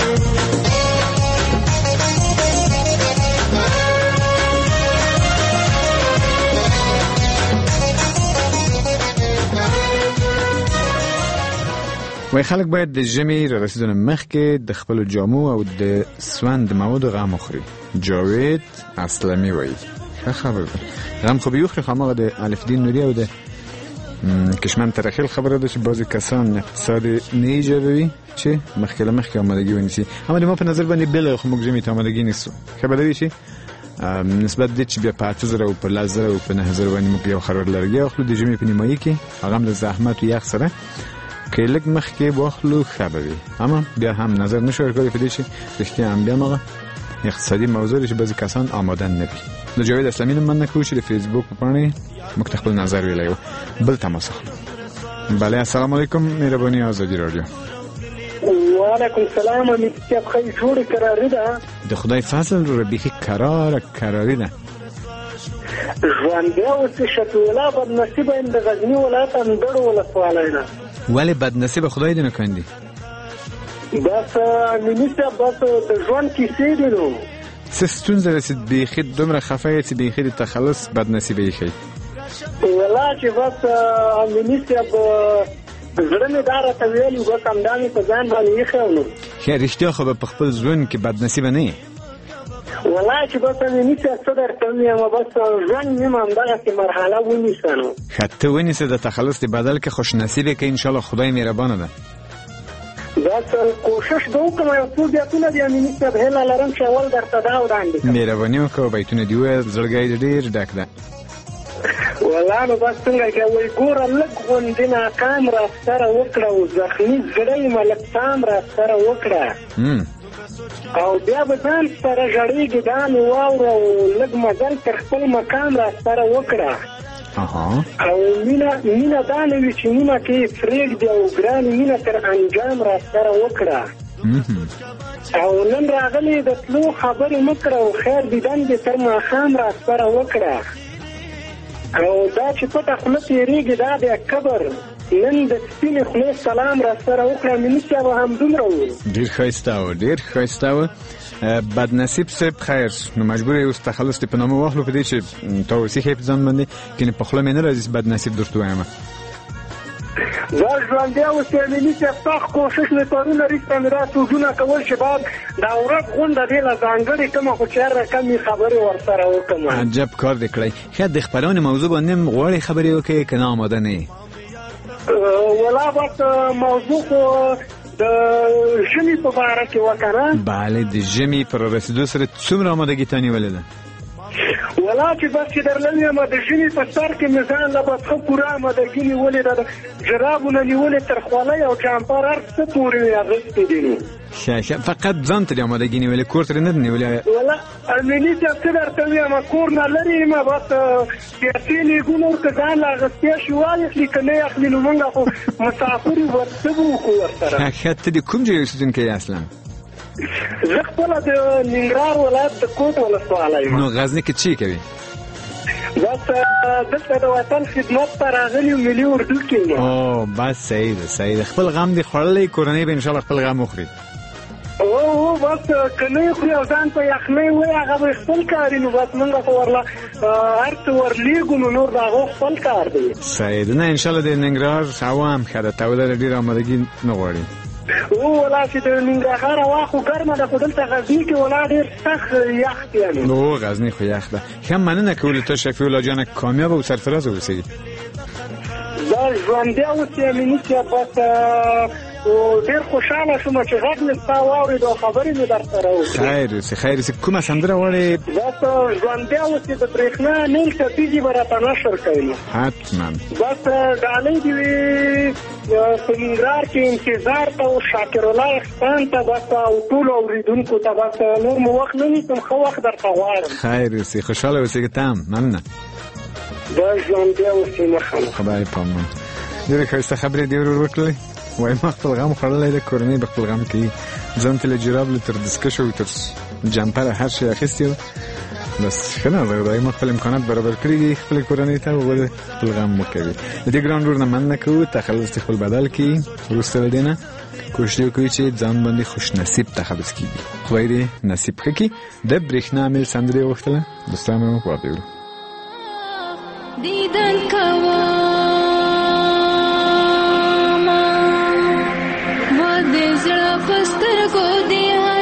وای خلک باید د ژمي را رسیدنه مخکې د خپل جامو او د سوند مواد غم اخوري. جاوید اسلمی وای ښه خبره ده. غم خو به یخوري، خو هماغه د الفدین نوری او د کشمن ترخیل خبره ده چې بعضې کسان اقتصاد نه ایجابوي چې مخکې له مخکې آمادګي ونیسي. اما د ما په نظر باندې بله خو موږ ژمي ته آمادګي نیسو. ښه به ده چې نسبت دې چې بیا په 8000 او په 10000 او په 9000 باندې موږ یو خروار لرګي اخلو د ژمي په نیمایي کې، هغه هم د زحمت او یخ سره که لږ مخکې واخلو ښه به وي. اما بیا هم نظر نشو ورکولی په دې چې رښتیا هم بیا هماغه اقتصادي موضوع چې بعضې کسان آماده نه وي. د جاوید اسلامي نه مننه کوو چې د فیسبوک په پاڼې موږ ته خپل نظر ویلی و. بل تماس اخلو. بله السلام علیکم، مهرباني آزادي رادیو. وعلیکم السلام. امید صاحب خیلی جوړه کراري ده. د خدای فضل رو بیخي کراري ده. ژوندی اوسې شفیع بدنصیبه یم د غزني ولایت اندړ ولسوالۍ نه. ولې بدنصیبه خدای دې نه کاندي؟ بس امیني صاحب بس د ژوند کیسې دي نو. څه ستونزه رسید بیخي دومره خفه یې چې بیخي د تخلص بدنصیبه یې ښایي؟ والله چې بس امیني صاحب زړه مې دا راته ویلي بس همدا مې په ځان باندې ایښی نو. ښه رښتیا خو به په خپل ژوند کې بدنصیبه نه یې؟ والله چې بس امیني صاحب څه درته ووایم بس ژوند مې همدغسې مرحله ونیسه نو. ښه ته ونیسه د تخلص د بدل کې خوشنصیبې که انشاءالله خدای مهربانه ده. دا کوشش به وکړم یو څو بیتونه د امیني صاحب هیله لرم چې اول درته دا وړاندې کړم. مهرباني وکړه بیتونه دې وویل، زړګی دې ډېر ډک ده. والله نو بس څنګه کې وایي ګوره لږ غوندې ناکام راسره وکړه او زخمي زړه یې ملک تام راسره وکړه او بیا به ځان سره ژړېږي دا مې واوره او لږ مزل تر خپل مقام راسره وکړه. او مینه دا نه وي چې مینه کې پرېږدي او ګرانې مینه تر انجام راسره وکړه. او نن راغلې د تلو خبرې مه کړه او خیر دیدن دې تر ماښام راسره وکړه. او دا چې پټه خوله تېرېږي دا دی کبر، نن د سپینې خولې سلام راسره وکړه. میني صاحب همدومره و. ډېر ښایسته و، ډېر ښایسته و. بدنصیب صاحب خیر، نو مجبور یې اوس تخلص دې په نامه واخلو په دې چې تا ورسیښې په ځان باندې، کنې په خوله مې نه راځي بدنصیب درته وایم. دا ژوندی اوس امیني صاحب سخت کوشش مې کارونه وروسته مې دا سوچونه کول چې باید دا ورځ غونډه دې له ځانګړې کمه خو چې هر کمې خبرې ورسره وکړم. عجب کار دې کړی. ښه د خپرونې موضوع باندې هم غواړې خبرې وکړې که نه آماده نه یې؟ ولا بس موضوع خو د ژمي په باره کې وکړه. بله د ژمي پر رسېدو سره څومره آمادګي تا نیولې ده؟ ولا چې بس چې درله ویمه د ژمي په سر کې مې ځان له بس ښه پوره آمادګي نیولې ده. د جرابونه نیولې تر خولۍ او جامپر هر څه پورې مې اغوستې دي. ښه فقط ځان ته دې آمادګي نیولې، کور ترې نه دې نیولې؟ ولا امیني صاحب څه درته ویمه کور نه لرې یم، بس پیسې لیږو نور که ځان له اغوستیا شي واخلي که نه یې اخلي نو موږ خو مسافر یو ورڅه به وکړو ورسره. ښه ته د کوم ځای اوسېدونکی یې اصلا؟ زه خپله د ننګرهار ولایت د کوټ ولسوالۍ یم. نو غزني کې چی کوي؟ بس دلته د وطن خدمت ته راغلي ملي اردو کې یم. او بس صحیح ده صحیح ده. خپل غم دې خوړلی، کورنۍ به انشاءالله خپل غم وخوري. او بس که نه یې خوري او ځان په یخنۍ وایي هغه به خپل کار وي. نو بس موږ خو ورله هر څه ورلیږو نو نور د هغو خپل کار دی. صحیح ده. نه انشاءالله د ننګرهار هوا هم ښه ده، ته ولله ډېره آمادګي نه غواړي. ولا چې د ننګرهار هوا خو ګرمه ده، خو دلته غزني کې ولا ډېر سخت یخ دی. او غزني خو یخ ده. ښه مننه کولو ته شفیع الله جانه کامیاب او سرفراز اوسئ. دا ژوندی اوسې امیني صاحب. بس ډېر خوشحاله شوم چې غږ مې ستا واورېد او خبرې مې در سره وکړې. خیر اوسې خیر اوسې. کومه سندره غواړې؟ بس ژوندی اوسې د برېښنا نیل ټپیزې به راته نشر کوي. حتما. بس ډالۍ دې وي په ننګرهار کې انتظار ته او شاکرالله احسان ته بس او ټولو اورېدونکو ته بس نور مو وخت نه نیسم، ښه وخت درته غواړم. خیر اوسې، خوشحاله اوسې که ته هم. مننه. دا ژوندی اوسې مخامخ. خدای پامان. ډېرې ښایسته خبرې دې ورور وکړلې. وایي ما خپل غم خوړلی ده، کورنۍ به خپل غم کوي. ځان ته له جراب له تر دستکشو او تر جمپره هر شی اخیستی و. بس ښه نه ده، خدای ما خپل امکانات برابر کړي دي خپلې کورنۍ ته، ولې خپل غم وکوي. د دې ګران ورور نه مننه کوو، تخلص دې خپل بدل کړي. وروسته له دې نه کوشش وکړئ چې ځان باندې خوش نصیب تخلص کېږي. خدای دې نصیب ښه کړي. د برېښنا میل سندرې یې غوښتله، دوستانو واورو. دیدن کوه زړه پسترګو دې هر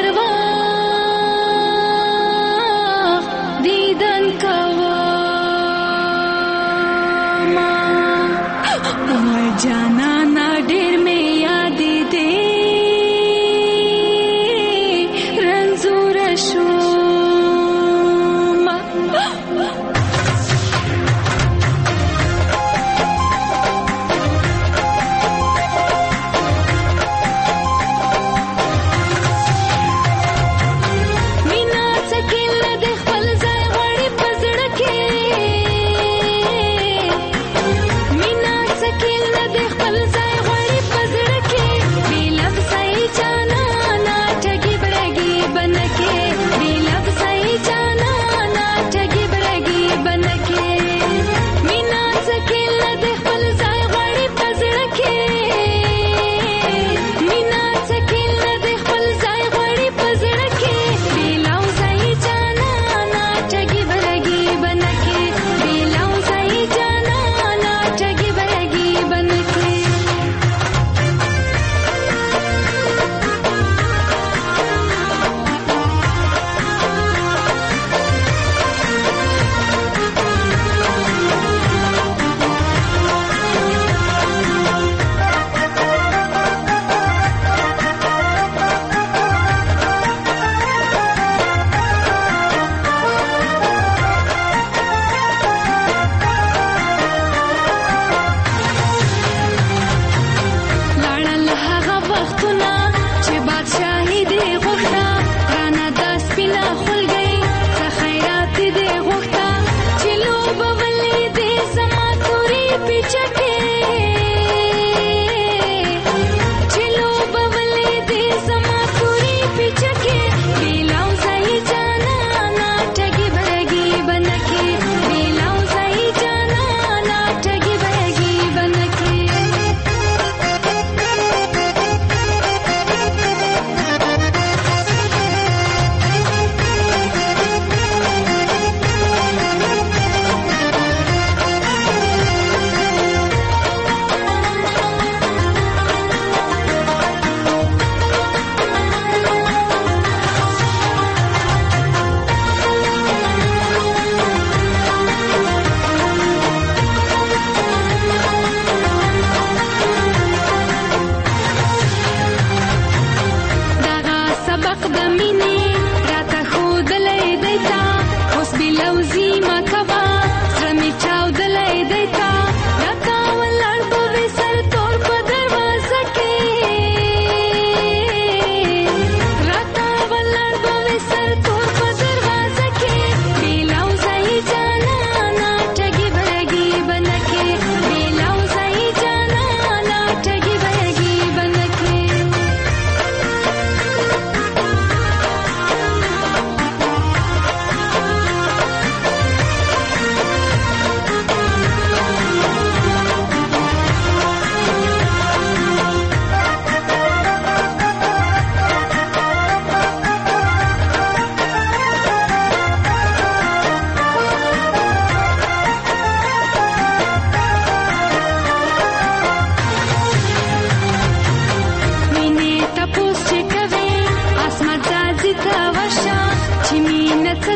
وخت دیدن کوم وای جانانا ډېر مې یادې دې رنځور شوم. خپل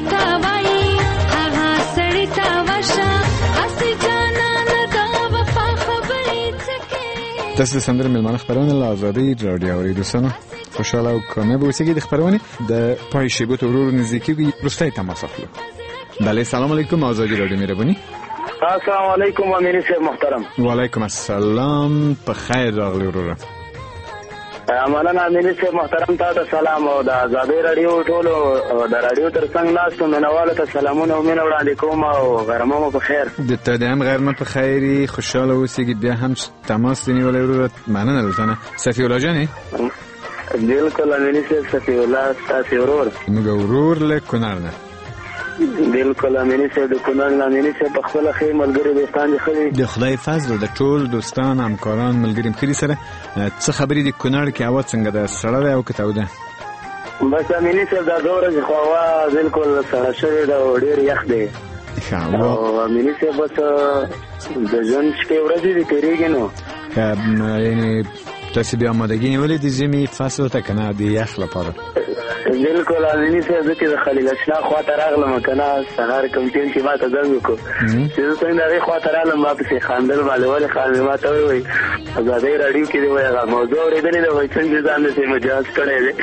ځکه وایي هغه سړی ته ورشه هسې جانانه دا وفا خبرې څه کوي. تاسو د سندرې مېلمانه خپرونه له ازادۍ راډیو اورئ. دوستانو خوشحاله او کامیاب اوسئ. د خپرونې د پای شیبو ته ورو نږدې کېږي. وروستی تماس اخلو. بله سلام علیکم ازادۍ راډیو مهرباني. السلام علیکم امیر صاحب محترم. وعلیکم السلام. په خیر راغلی وروره. مننه امیر صاحب محترم. ته سلام او د ازادۍ راډیو ټولو د راډیو ترڅنګ ناستو مینوالو ته سلامونه او مینه وړاندې کوم او غرمه مو په خیر. د ته د هم غرمه په خیري خوشحاله اوسئ. بیا هم تماس دې نیولی وروره. مننه دوستانه. صفي الله جانې بالکل امیر صاحب صفي الله ستاسې ورور. موږ ورور له کونړ نه. بالکل امیر صاحب د کونړ نه. امیر صاحب په خپله ښې ملګري دوستان دي ښه دي؟ د خدای فضل د ټول دوستان همکاران ملګري مخکري سره څه خبرې دي کونړ کې هوا څنګه ده؟ سړه ده او که توده؟ بس امیر صاحب دا 2 ورځې خو هوا بالکل سړه شوې ده او ډېر یخ دی. او امیر صاحب بس د ژوند شپې ورځې دي تېرېږي نو یعنې تاسې بیا آمادګي نیولې د ژمي فصل ته که نه د یخ لپاره؟ بالکل امینی صاحب زه چې د خلیل اشنا خواته راغلم که نه سهار کوم ټیم چې ما ته زنګ وکړو چې زه څنګه د هغې خواته راغلم ما پسې خندل باندې ولې خاندې ما ته وایي ازادۍ راډیو کې دې وایي هغه موضوع اورېدلې ده وایي څنګه ځان داسې مجاز کړی دی.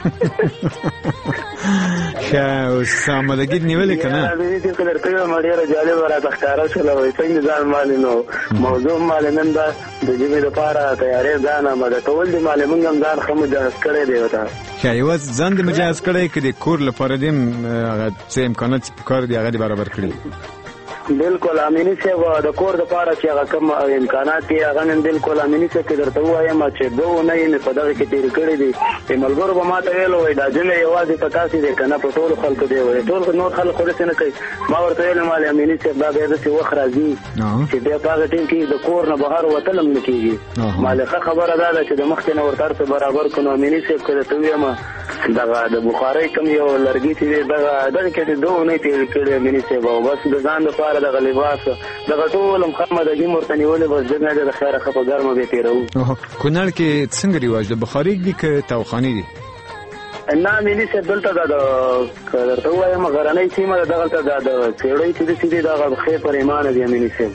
ښه اوس آمادګي نیولې که نه؟ امیني صاحب که درته ووایم ډېره جالبه راته ښکاره شوله وایي څنګه ځان مالې نو موضوع مالې نن به د ژمې دپاره تیارې ځان آماده کول دي مالې مونږ هم ځان ښه مجهز کړی دی ورته. ښه یوازې ځان دې مجهز کړی که د کور لپاره دې هغه څه امکانات چې پکار دي هغه دې برابر کړي؟ بالکل امینی صاحب د کور دپاره چې هغه کوم امکانات دي هغه نن بالکل امینی صاحب کې درته ووایم چې 2 اونۍ مې په دغه کې تېرې کړې دي. ملګرو به ما ته ویل وایي دا ژمې یوازې په تاسې دی که نه په ټولو خلکو دی وایي ټول نور خلک خو داسې نه کوي. ما ورته ویل مالې امیني صاحب دا بیا داسې وخت راځي چې بیا په هغه ټیم کې د کور نه بهر وتل هم نه کېږي. مالې ښه خبره دا ده چې د مخکې نه ورته هر څه برابر کړو. نو امیني صاحب که درته ووایم دغه د بخارۍ کوم یو لرګي چې دی دغه کې 2 اونۍ تېرې کړې امیني صاحب او بس د ځان دپاره دغه لباس دغه ټول مخمدګي مرته نیولې بس ځکه د خیره ښه په ګرمه بیا تېروو. کونړ کې څنګه رواج د بخارۍ دي که توخانې دي؟ نه ملي صاحب دلته دا که درته ووایم غرنۍ سیمه ده دغلته دا د څېړۍ چې داسې دي دغه ښې پرېمانه دي امیني صاحب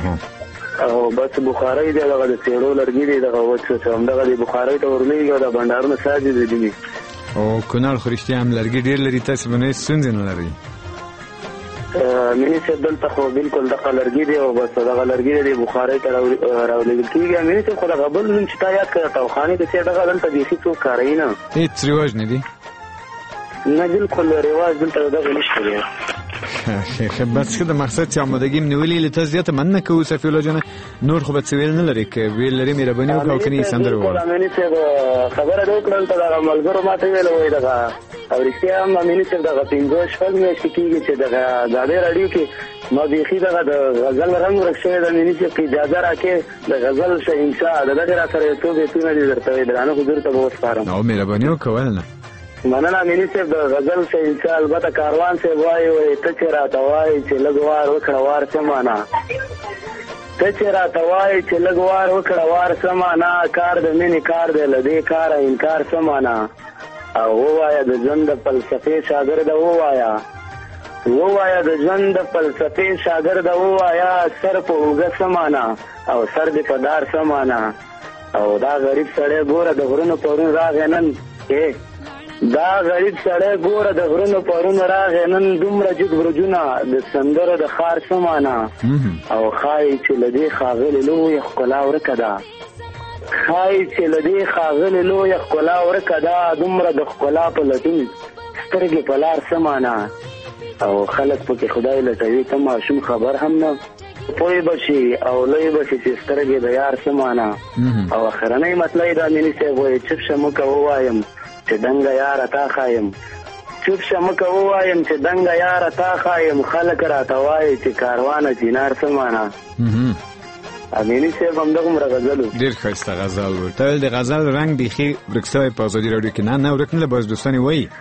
او بس بخارۍ دی دغه د څېړو لرګي دي دغه وچ همدغه د بخارۍ ته ورلېږي او د بنډارونه ساز دي دي. او کونړ خو رښتیا هم لرګي ډېر لري تاسې به نوې ستونزې نه لرئ؟ امیني صاحب دلته خو بالکل دغه لرګي دی او بس دغه لرګي دی بخارۍ ته راولېږل کېږي. امیني صاحب خو دغه بل نوم چې تا یاد کړه توخانې ته چې دغه دلته بیخي څوک کاروي نه هېڅ رواج نه دي؟ نه بالکل رواج دلته دغه نشته دی. بس ښه د مقصد چې آمادګي م نیولې له تا زیاته مننه کوو صفي الله جانه. نور خو به څه ویل نه لرې که ویل لرې مهرباني وکړه او که نه یې سندره وواړه. امیني صاحب خبره دې وکړه دلته دغه ملګرو ما ته ویل وایي دغه او رښتیا هم امیني صاحب دغه 5-6 میاشتې کېږي چې دغه ازادۍ راډیو کې ما بیخي دغه د غزل رنګ ورک شوی د امیني صاحب کې اجازه راکړې د غزل شهنشاه د دغې را سره یو څو بیتونه دي درته وایي درانه حضور ته به وسپارم. او مهرباني وکړه ولې نه. مننه امیني صاحب د غزل شهنشاه البته کاروان صاحب وایي ته چې راته وایي چې لږ وار وکړه وار څه معنا ته چې راته وایي چې لږ وار وکړه وار څه معنا کار د مینې کار دی له دې کاره انکار څه معنا او ووایه د ژوند د فلسفې شاګرده ووایه د ژوند د فلسفې شاګرده ووایه سر په اوږه څه معنا او سر دې په دار څه معنا او دا غریب سړی ګوره د غرونو پرون راغی نن دا غریب سړی ګوره د غرونو پرونه راغی نن دومره جګ برجونه د سندرو د ښار څه معنا او ښایي چې له دې ښاغلې لویه ښکلا ورکه ده ښایي چې له دې ښاغلې لویه ښکلا ورکه ده دومره د ښکلا په لټون سترګې په لار څه معنا او خلک پکې خدای لټوي ته ماشوم خبر هم نه پوی بشي او لوی بشي چې سترګې د یار څه معنا او اخرنۍ مطلب د امیني صاحب وایي چپ شه مکه ووایم چې دنګه یاره تا خایم چپ شه مکه ووایم چې دنګه یاره تا خایم خلک راته وایي چې کاروانه چینار څه معنا. امیني صاحب همدغومره غزل و ډېر ښایسته غزل و. ته د غزل رنګ بیخي ورک شوی په ازادي راډیو کې نه ورک نه باز دوستان یې وایي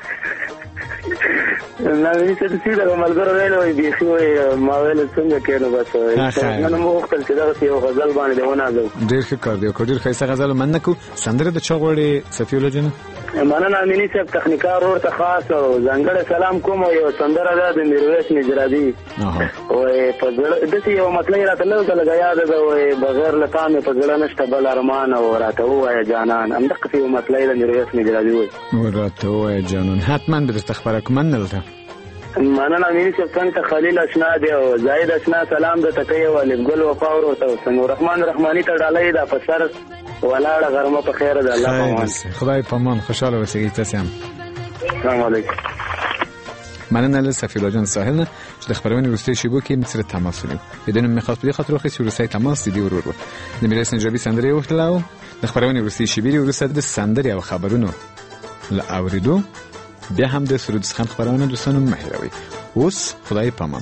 نه امیني صاحب چې دغه ملګرو ویل وایي بیخي وایي ما ویل څنګه کې نو بس نن مو وغوښتل چې دغسې یو غزل باندې ونازو. ډېر ښه کار دی وکړو ډېر ښایسته غزل مننه کوو. سندره د چا غواړې صفي الله جانه؟ مننه امیني صاحب تخنیکار ورته خاص او ځانګړی سلام کوم او یو سندره ده د میرویس نجرابي وایي په زړه داسې یو مطلب راته لږه یاده ده وایي بغیر له تا مې په زړه نشته بل ارمان او راته ووایه جانان همدغسې یو مطلب د میرویس نجرابي وایي راته ووایه جانان حتما به درته خبره کوم دلته مننه امیني صاحب څنګ ته خلیل اشنا دی او زاهد اشنا سلام درته کوي او الفګل وفا ورته څنګه رحمان رحماني ته ډالۍ ده په سر ولاړه غرمه په خیر ده الله پامان خدای پامان خوشحاله اوسئ تاسو هم السلام علیکم مننه له سفیرا جان ساحل نه چې د خبرونې وروستۍ شیبو کې مصر تماس ونیو بدون میخواست په دې خاطر خو چې وروستۍ تماس دی ورور د میراث نجابي سندري وختلاو د خبرونې وروستۍ شیبې وروسته د سندري او خبرونو لا اوریدو بیا هم د سرود څخه خبرونه دوستانو مهیروي اوس خدای پامان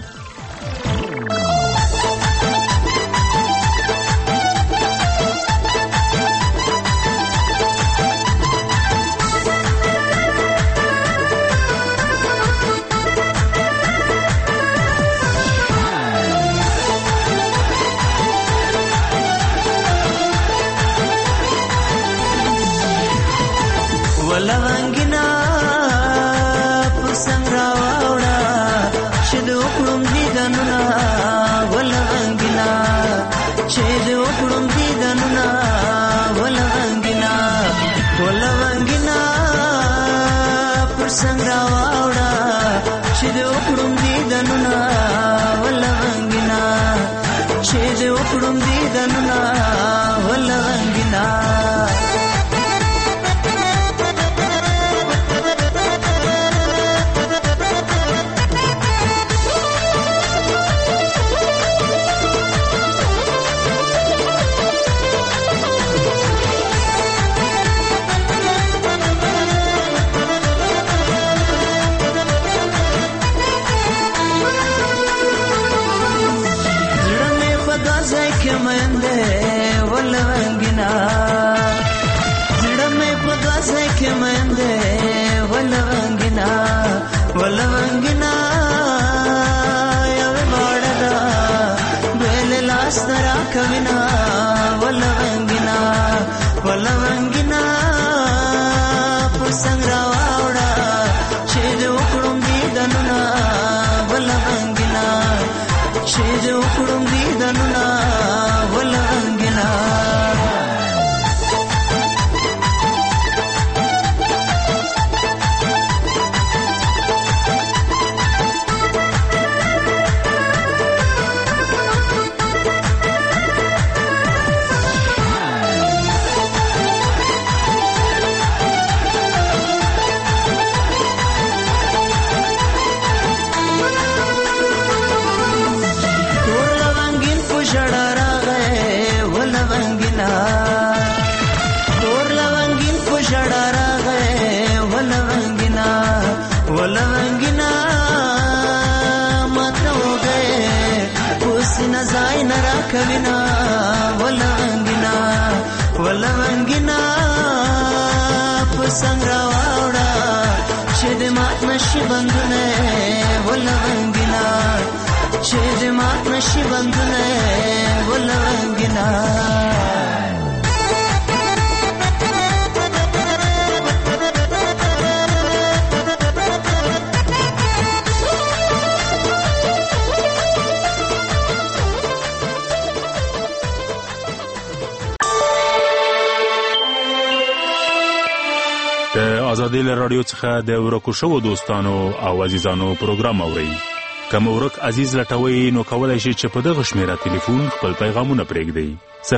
آزادی رادیو څخه د ورکو شو دوستانو او عزیزانو پروګرام اورئ. کوم ورک عزیز لټوي نو کولای شي چې په دغه شمیره ټلیفون خپل پیغامونه پرېږدئ.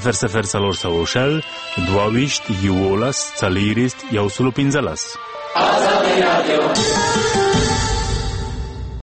00300 22 11 40 115. آزادی رادیو